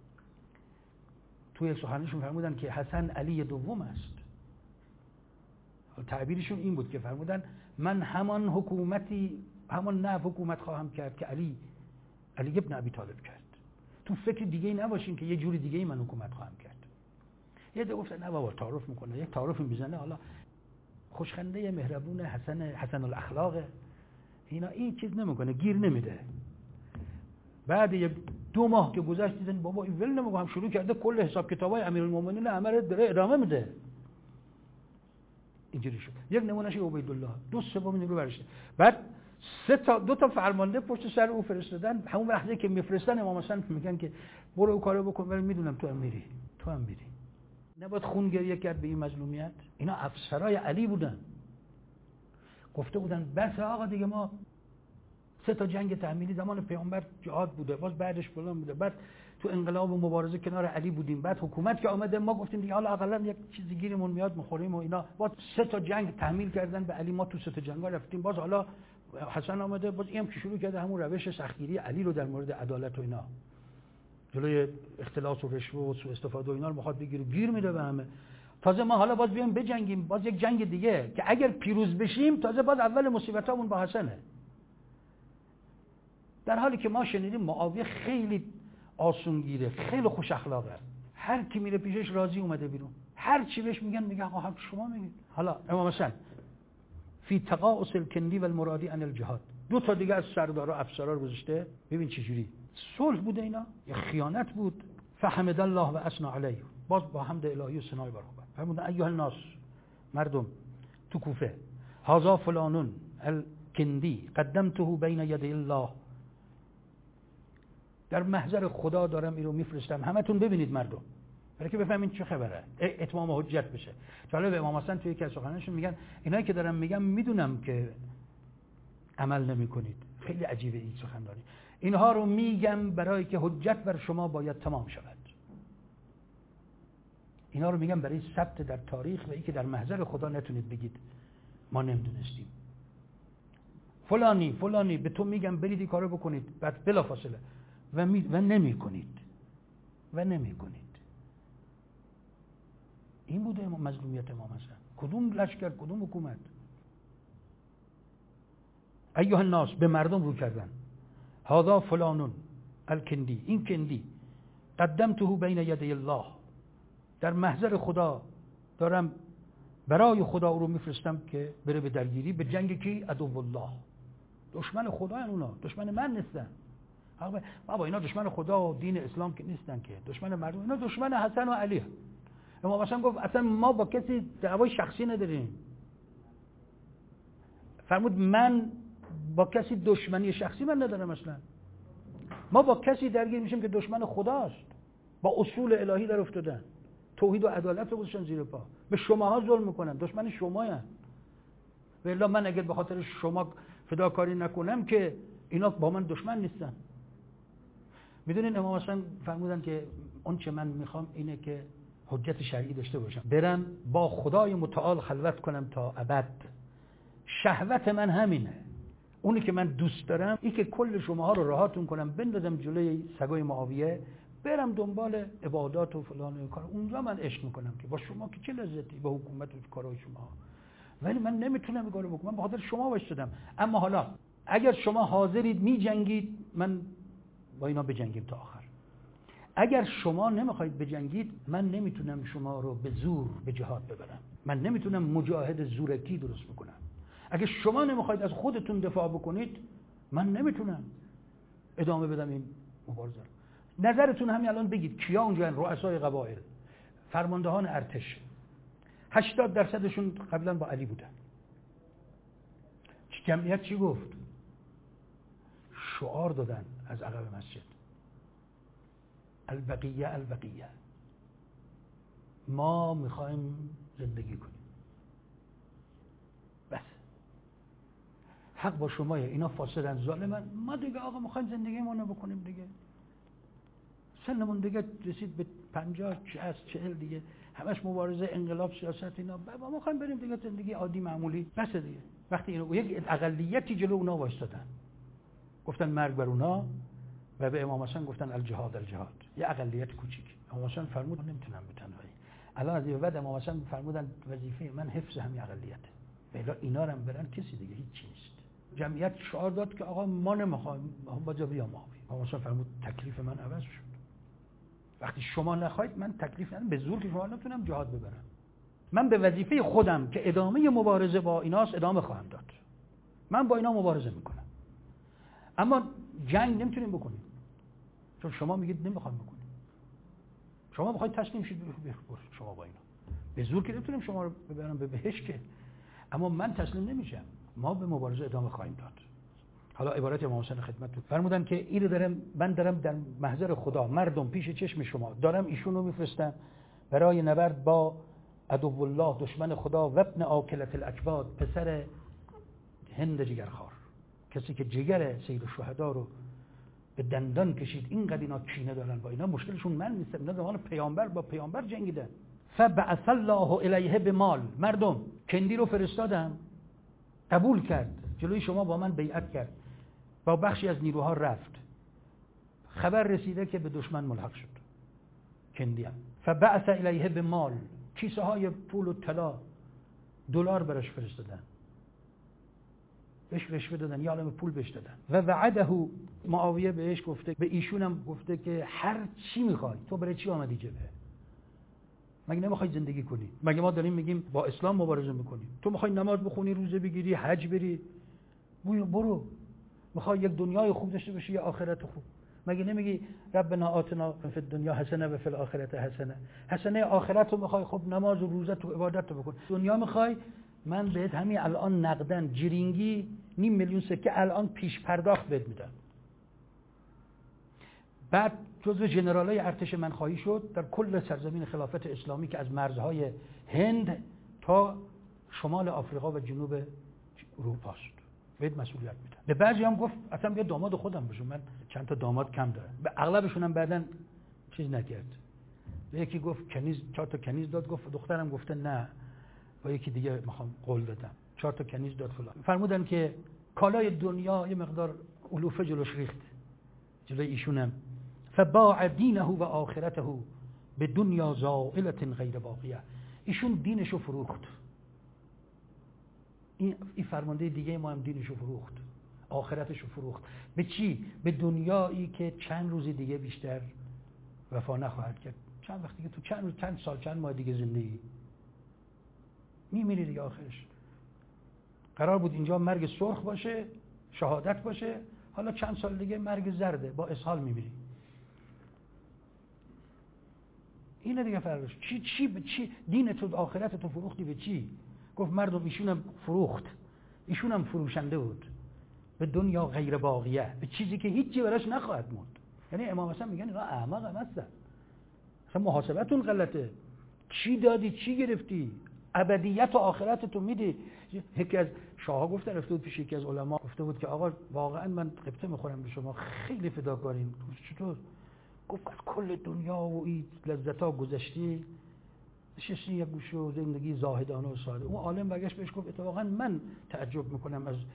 توی سخنرانیشون فرمودن که حسن علی دوم است. تعبیرشون این بود که فرمودن من همان حکومتی همان نه حکومت خواهم کرد که علی علی ابن ابی طالب کرد. تو فکر دیگه ای نباشین که یه جوری دیگه ای من حکومت خواهم کرد. یه ده گفتن نه بابا تعارف میکنه، یک تعارفی میزنه، حالا خوشخنده مهربون حسن حسن الاخلاق اینا این چیز نمیکنه، گیر نمیده. بعد یه دو ماه که گذشت دیدن بابا این ول نمیگه، هم شروع کرده کل حساب کتابای امیرالمومنین عمر داره ادامه میده. اینجوری شد. یک نمونهش عبیدالله، دو سوم نیرو برشه. بعد سه تا دو تا فرمانده پشت سر او فرستادن. همون لحظه که میفرستن امام حسن میگن که برو اون کارو بکن، ولی میدونم تو هم میری تو هم میری نباید خون گریه کرد به این مظلومیت. اینا افسرای علی بودن، گفته بودن بس آقا دیگه ما سه تا جنگ تحمیلی زمان پیامبر جهاد بوده، باز بعدش فلان بوده، بعد تو انقلاب و مبارزه کنار علی بودیم، بعد حکومت که آمده ما گفتیم دیگه حالا اقلا یک چیزی گیرمون میاد میخوریم و اینا، باز سه تا جنگ تحمیل کردن به علی، ما تو سه تا جنگا رفتیم، باز حالا حسن آمده باز اینم که شروع کرده همون روش سختگیری علی رو در مورد عدالت و اینا، جلوی اختلاس و رشوه و سوء استفاده و اینا رو میخواد بگیره، گیر میده به همه. تازه ما حالا باز بیایم بجنگیم، باز یک جنگ دیگه که اگر پیروز بشیم تازه باز اول مصیبتامون با حسنه. در حالی که ما شنیدیم معاویه خیلی آسونگیره، خیلی خوش اخلاقه، هر کی میره پیشش راضی اومده بیرون، هر چی بهش میگن میگن آقا هم شما میگید. حالا امام حسن فی تقاعس الکندی و المرادی عن الجهاد، دو تا دیگه از سردارا افسرا رو گذاشته، ببین چه جوری صلح بوده اینا یا خیانت بود. فحمد الله و اثنى علیه، باز با حمد الهی و ثنای بر خدا فرمودن ایها الناس، مردم تو کوفه، هذا فلان الکندی قدمته بین یدی الله، در محضر خدا دارم این رو میفرستم، همتون ببینید مردم، برای که بفهمین چه خبره، اتمام حجت بشه. جالب امام حسن توی یکی از سخنرانیشون میگن اینایی که دارم میگم میدونم که عمل نمیکنید، خیلی عجیبه این سخنرانی، اینها رو میگم برای که حجت بر شما باید تمام شود، اینا رو میگم برای ثبت در تاریخ و اینکه در محضر خدا نتونید بگید ما نمیدونستیم. فلانی فلانی به تو میگم برید این کارو بکنید، بعد بلافاصله و می و نمی کنید و نمی کنید. این بوده مظلومیت امام حسن. کدوم لشکر، کدوم حکومت؟ ایها الناس، به مردم رو کردن. هذا فلان الکندی، این کندی قدمته بین یدی الله، در محضر خدا دارم برای خدا رو میفرستم که بره به درگیری به جنگ کی؟ عدو الله، دشمن خدا هن اونا، دشمن من نیستن. بابا اینا دشمن خدا و دین اسلام که نیستن که، دشمن مردم، اینا دشمن حسن و علی. امام حسن گفت اصلا ما با کسی دعوای شخصی نداریم، فرمود من با کسی دشمنی شخصی من ندارم، اصلا ما با کسی درگیر میشیم که دشمن خداست، با اصول الهی در افتادن، توحید و عدالت رو گذاشتن زیر پا، به شماها ظلم میکنن، دشمن شماین. والله من اگر به خاطر شما فداکاری نکنم که اینا با من دشمن نیستن. میدونین امام حسن فرمودن که اون چه من میخوام اینه که حجت شرعی داشته باشم، برم با خدای متعال خلوت کنم تا ابد، شهوت من همینه، اونی که من دوست دارم این که کل شماها رو رهاتون کنم، بندازم جلوی سگای معاویه، برم دنبال عبادات و فلان و کار. اونجا من عشق میکنم که با شما که چه لذتی، با حکومت و کارهای شما. ولی من نمیتونم این کارو بکنم، من به خاطر شما وایسادم. اما حالا اگر شما حاضرید میجنگید، من با اینا بجنگیم تا آخر. اگر شما نمیخواید بجنگید، من نمیتونم شما رو به زور به جهاد ببرم. من نمیتونم مجاهد زورکی درست بکنم. اگر شما نمیخواید از خودتون دفاع بکنید، من نمیتونم ادامه بدم این مبارزه. نظرتون همین الان بگید کیا اونجا رؤسای قبایل، فرماندهان ارتش، هشتاد درصدشون قبلا با علی بودن. جمعیت چی گفت؟ شعار دادن از عقب مسجد، البقیه البقیه، ما میخوایم زندگی کنیم. بس حق با شماه، اینا فاسدن ظالمن، ما دیگه آقا میخوایم زندگیمون رو بکنیم دیگه. سنمون دیگه رسید به پنجاه شصت چهل دیگه، همش مبارزه، انقلاب، سیاست، اینا. ما میخوایم بریم دیگه زندگی عادی معمولی. بس دیگه. وقتی اینو یک اقلیتی جلو اونا وایستادن، گفتن مرگ بر اونا، و به امام حسن گفتن الجهاد الجهاد. یه اقلیت کوچیک. امام حسن فرمود نمیتونم به تنهایی. الان از این بعد امام حسن فرمودن وظیفه من حفظ همین اقلیت. بلا اینا رو هم برن کسی دیگه هیچ نیست. جمعیت شعار داد که آقا ما نمیخوایم، با جا بیا ما. امام حسن فرمود تکلیف من عوض شد. وقتی شما نخواید، من تکلیف ندارم، به زور که شما نتونم جهاد ببرم. من به وظیفه خودم که ادامه مبارزه با ایناست ادامه خواهم داد. من با اینا مبارزه میکنم. اما جنگ نمیتونیم بکنیم، چون شما میگید نمیخوام بکنیم. شما میخواید تسلیم شید، شما با اینا به زور که نمیتونیم شما رو ببرم به بهشت که. اما من تسلیم نمیشم، ما به مبارزه ادامه خواهیم داد. حالا عبارت امام حسین خدمتتون فرمودن که اینو دارم، من دارم در محضر خدا، مردم پیش چشم شما دارم ایشون رو میفرستم برای نبرد با عدو الله، دشمن خدا، و ابن آکلة الاکباد، پسر هند جگرخوار، کسی که جگر سید الشهدا رو به دندان کشید. اینقدر اینا کینه دارن با اینا، مشکلشون من نیستم، اینا زمان پیامبر با پیامبر جنگیدن. فبعث الله الیه بمال، مردم کندی رو فرستادم، قبول کرد، جلوی شما با من بیعت کرد، با بخشی از نیروها رفت. خبر رسیده که به دشمن ملحق شد، کندی هم. فبعث الیه بمال، کیسه های پول و طلا دلار براش فرستادن، بهش رشوه دادن، یا عالم پول بهش دادن. و وعده، معاویه بهش گفته، به ایشون هم گفته که هر چی میخوای، تو برای چی آمدی جبهه؟ مگه نمیخوای زندگی کنی؟ مگه ما داریم میگیم با اسلام مبارزه میکنیم؟ تو میخوای نماز بخونی، روزه بگیری، حج بری، برو. میخوای یک دنیای خوب داشته باشی یا آخرت خوب؟ مگه نمیگی ربنا آتنا فی الدنیا حسنه و فی الاخره حسنه؟ حسنه آخرت رو میخوای، خب نماز و روزه و عبادت رو بکن. دنیا میخوای، من بهت همین الان نقدن جرینگی نیم میلیون سکه الان پیش پرداخت بهت میدم. بعد جزو ژنرالای ارتش من خواهی شد در کل سرزمین خلافت اسلامی که از مرزهای هند تا شمال آفریقا و جنوب اروپا است. بهت مسئولیت میدم. به بعضی هم گفت اصلا بیا داماد خودم بشم، من چند تا داماد کم دارم. به اغلبشون هم بعدن چیز نکرد. به یکی گفت کنیز، چهار تا کنیز داد، گفت دخترم گفته نه، با یکی دیگه میخوام قول دادم، چهار تا کنیز داد فلان. فرمودن که کالای دنیا یه مقدار علوفه جلوش ریخت، جلوی ایشونم. فباع دینه و آخرته به دنیا زائلة غیر باقیه، ایشون دینشو فروخت. این این فرمانده دیگه ما هم دینشو فروخت، آخرتشو فروخت. به چی؟ به دنیایی که چند روز دیگه بیشتر وفا نخواهد کرد. چند وقت دیگه، تو چند روز، چند سال، چند ماه دیگه زندگی میمیری دیگه. آخرش قرار بود اینجا مرگ سرخ باشه، شهادت باشه، حالا چند سال دیگه مرگ زرده، با اسهال میمیری. اینه دیگه فرقش. چی چی به چی؟ دین تو، آخرت تو فروختی به چی؟ گفت مردم ایشونم فروخت، ایشونم فروشنده بود به دنیا غیر باقیه، به چیزی که هیچی براش نخواهد موند. یعنی امام حسن میگن اینا احمق هم هستن، اصلا محاسبتون غلطه. چی دادی، چی گرفتی؟ ابدیت و آخرت تو میدی. یکی از شاه‌ها گفته، رفته بود پیش یکی از علما، گفته بود که آقا واقعا من قبطه میخورم به شما، خیلی فداکارین. چطور؟ گفت از کل دنیا و این لذت‌ها گذشتی، نشستی یک گوشه و زندگی زاهدانه و ساده. اون عالم برگشت بهش گفت اتفاقا من تعجب میکنم از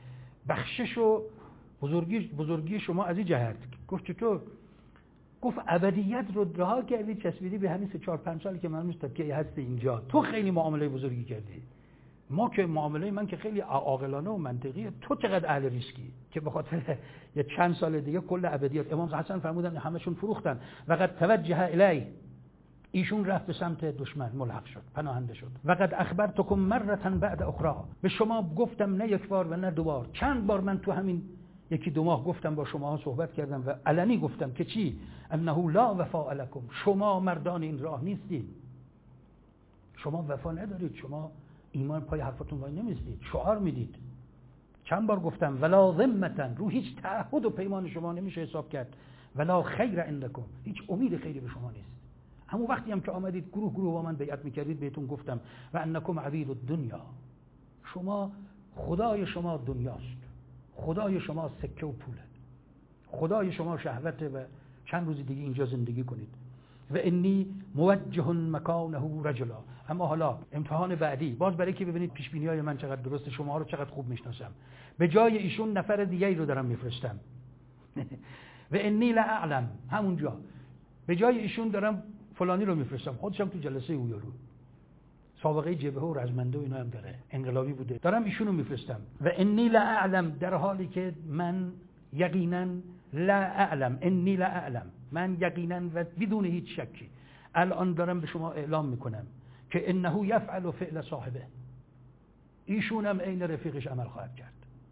بخشش و بزرگی بزرگی شما از این جهت. گفت چطور؟ گفت ابدیت رو رها کردی چسبیدی به همین سه چهار پنج سالی که من میستم که هستی اینجا. تو خیلی معامله بزرگی کردی. ما که معامله من که خیلی عاقلانه و منطقیه، تو چقدر اهل ریسکی که به خاطر یه چند سال دیگه کل ابدیت. امام حسن فرمودن همشون فروختن. وقد توجه الی، ایشون رفت به سمت دشمن، ملحق شد، پناهنده شد. وقد اخبرتکم مرة بعد اخرى، به شما گفتم نه یک بار و نه دو بار، چند بار من تو همین یکی دو ماه گفتم، با شما صحبت کردم و علنی گفتم که چی؟ انه لا وفاء لکم، شما مردان این راه نیستید، شما وفا ندارید، شما ایمان پای حرفتون وای نمیستید، شعار میدید. چند بار گفتم ولا ذمتا، رو هیچ تعهد و پیمان شما نمیشه حساب کرد. ولا خیر عندکم، هیچ امید خیری به شما نیست. همون وقتی هم که آمدید گروه گروه با من بیعت میکردید بهتون گفتم و انکم عبید الدنیا، شما خدای شما دنیاست، خدای شما سکه و پوله، خدای شما شهوته و چند روز دیگه اینجا زندگی کنید. و انی موجه مکانه رجلا. اما حالا امتحان بعدی، باز برای که ببینید پیش بینی های من چقدر درسته، شما رو چقدر خوب میشناسم. به جای ایشون نفر دیگه ای رو دارم میفرستم. و انی لا اعلم، همونجا به جای ایشون دارم فلانی رو میفرستم، خودشم تو جلسه او یارو سابقه جبهه و رزمنده و اینا هم داره، انقلابی بوده، دارم ایشونو میفرستم. و انی لا اعلم، در حالی که من یقینا لا اعلم، انی لا اعلم، من یقینا و بدون هیچ شکی الان دارم به شما اعلام میکنم که انه یفعل فعل صاحبه، ایشون هم عین رفیقش عمل خواهد کرد.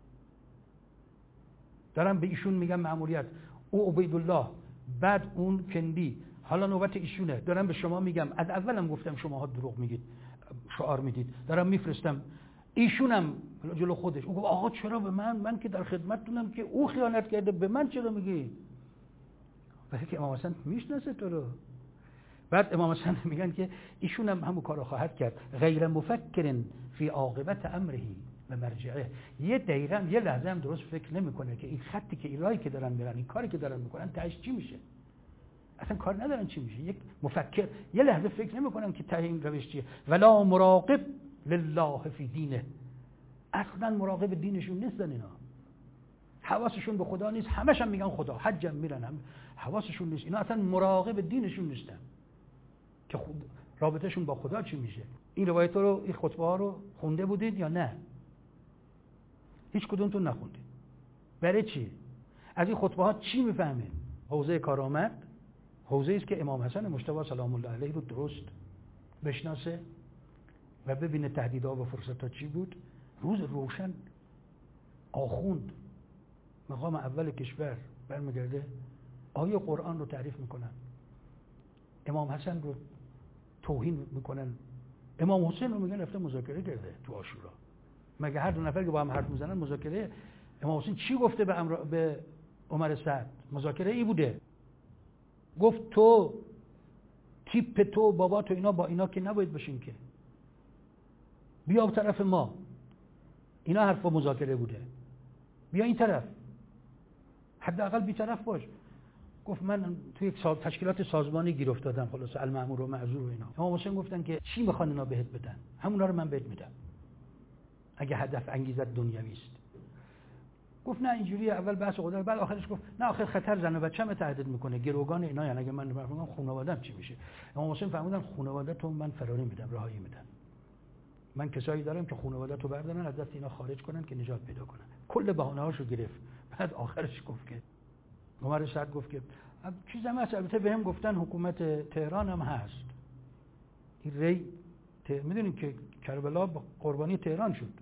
دارم به ایشون میگم مأموریت، او عبیدالله، بعد اون کندی، حالا نوبت ایشونه. دارم به شما میگم، از اولم گفتم شماها دروغ میگید، شعار میدید، دارم میفرستم. ایشونم جلو خودش، او گفت آقا چرا به من؟ من که در خدمتتونم، که او خیانت کرده، به من چرا میگی؟ ولی که امام حسن میشناسه تو رو. بعد امام حسن میگن که ایشونم همون کارو خواهد کرد، غیر مفکر فی عاقبت امره و مرجعه. یه دقیقه یه لحظه هم درست فکر نمیکنه که این خطی که ایرایی که دارن میرن، این کاری که دارن میکنن تهش چی میشه. اصلا کار ندارن چی میشه. یک مفکر یه لحظه فکر نمیکنن که ته این روش چیه. ولا مراقب لله فی دینه، اصلا مراقب دینشون نیستن اینا، حواسشون به خدا نیست، همش هم میگن خدا، حجم میرن، هم حواسشون نیست، اینا اصلا مراقب دینشون نیستن که خود رابطهشون با خدا چی میشه. این روایت رو، این خطبه ها رو خونده بودید یا نه؟ هیچ کدومتون نخوندید. برای چی؟ از این خطبه ها چی میفهمید؟ حوزه کارآمد حوزه است که امام حسن مجتبی سلام الله علیه رو درست بشناسه و ببینه تهدیدها و فرصتها چی بود. روز روشن آخوند مقام اول کشور برمیگرده آیه قرآن رو تعریف میکنن، امام حسن رو توهین میکنن، امام حسین رو میگن رفته مذاکره کرده تو عاشورا. مگه هر دو نفر که با هم حرف میزنن مذاکره؟ امام حسین چی گفته به, امر... به عمر سعد؟ مذاکره ای بوده. گفت تو تیپ تو بابا تو اینا با اینا که نباید بشین، که بیا طرف ما، اینا حرف مذاکره بوده، بیا این طرف، حداقل بی طرف باش. گفت من تو یک سال تشکیلات سازمانی گیر افتادم، خلاص المأمور و معذور و اینا. امام حسین گفتن که چی میخوان اینا بهت بدن؟ همونا رو من بهت میدم اگه هدف انگیزت دنیوی است. گفت نه اینجوری، اول بحث قدر، بعد آخرش گفت نه آخر خطر زن و بچه‌م تهدید میکنه، گروگان اینا، یعنی اگه من بگم خانواده‌ام چی میشه؟ امام حسین فهمیدن خانواده‌تون من فراری میدم، رهایی میدم. من کسایی دارم که خانواده‌تو بردارن از دست اینا خارج کنن که نجات پیدا کنن. کل بهانه‌هاشو گرفت. بعد آخرش گفت که عمر سعد گفت که چیز هم هست، البته بهم گفتن حکومت تهران هم هست. این ری ته... میدونین که کربلا قربانی تهران شد،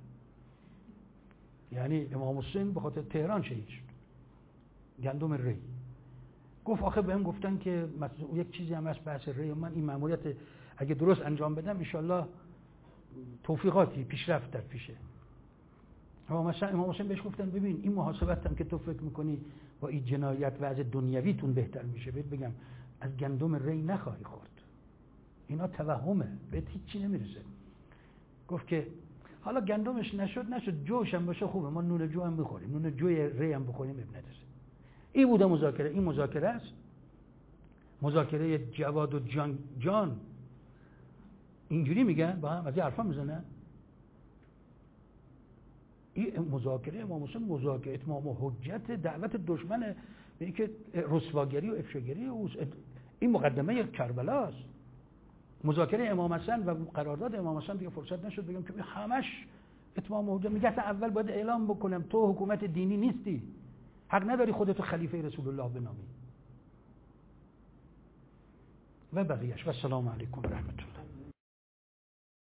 یعنی امام حسین به خاطر تهران شهید شد، گندم ری. گفت آخه بهم گفتن که مثلا یک چیزی هم هست بحث ری، من این مأموریت اگه درست انجام بدم ان شاءالله توفیقاتی پیشرفت در پیشه. اما مثلا امام حسین بهش گفتن ببین این محاسبت هم که تو فکر میکنی با این جنایت وضع دنیویتون بهتر میشه، بهت بگم از گندم ری نخواهی خورد، اینا توهمه، بهت هیچی نمیرسه. گفت که حالا گندمش نشد نشد، جوش هم باشه خوبه، ما نون جو هم بخوریم، نون جوی ری هم بخوریم اب نداره. این بوده مذاکره. این مذاکره است، مذاکره جواد و جان جان اینجوری میگن با هم، از این حرفا میزنن. این مذاکره امام حسین مذاکره اتمام و حجت دعوت دشمن به اینکه رسواگری و افشاگری این مقدمه کربلا است. مذاکره امام حسن و قرارداد امام حسن دیگه فرصت نشد بگم که همش اتمام و حجت. میگه اول باید اعلام بکنم تو حکومت دینی نیستی، حق نداری خودتو خلیفه رسول الله بنامی و بقیه‌اش. و السلام علیکم و رحمت الله.